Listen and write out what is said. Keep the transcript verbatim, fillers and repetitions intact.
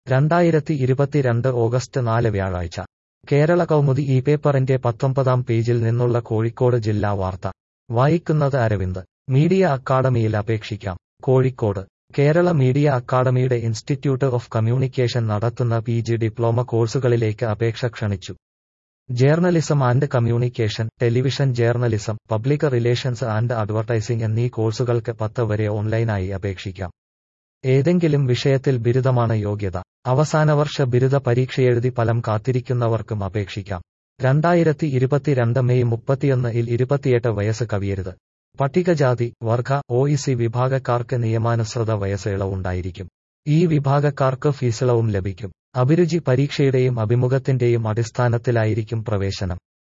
രണ്ടായിരത്തി ഇരുപത്തിരണ്ട് ഓഗസ്റ്റ് നാല് വ്യാഴാഴ്ച കേരള കൗമുദി ഈ പേപ്പറിന്റെ പത്തൊമ്പതാം പേജിൽ നിന്നുള്ള കോഴിക്കോട് ജില്ലാ വാർത്ത വായിക്കുന്നത് അരവിന്ദ്. മീഡിയ അക്കാഡമിയിൽ അപേക്ഷിക്കാം. കോഴിക്കോട് കേരള മീഡിയ അക്കാഡമിയുടെ ഇൻസ്റ്റിറ്റ്യൂട്ട് ഓഫ് കമ്മ്യൂണിക്കേഷൻ നടത്തുന്ന പി ജി ഡിപ്ലോമ കോഴ്സുകളിലേക്ക് അപേക്ഷ ക്ഷണിച്ചു. Journalism and communication, television journalism, public relations and advertising എന്നീ കോഴ്സുകൾക്ക് പത്ത് വരെ ഓൺലൈനായി അപേക്ഷിക്കാം. ഏതെങ്കിലും വിഷയത്തിൽ ബിരുദമാണ് യോഗ്യത. അവസാനവർഷ ബിരുദ പരീക്ഷയെഴുതി ഫലം കാത്തിരിക്കുന്നവർക്കും അപേക്ഷിക്കാം. രണ്ടായിരത്തി ഇരുപത്തിരണ്ട് മെയ് മുപ്പത്തിയൊന്ന് ഇൽ ഇരുപത്തിയെട്ട് വയസ്സ് കവിയരുത്. പട്ടികജാതി, വർഗ, ഒ ഇ സി വിഭാഗക്കാർക്ക് നിയമാനുസൃത വയസ്സ് ഇളവുണ്ടായിരിക്കും. ഈ വിഭാഗക്കാർക്ക് ഫീസിളവും ലഭിക്കും. അഭിരുചി പരീക്ഷയുടെയും അഭിമുഖത്തിന്റെയും അടിസ്ഥാനത്തിലായിരിക്കും പ്രവേശനം.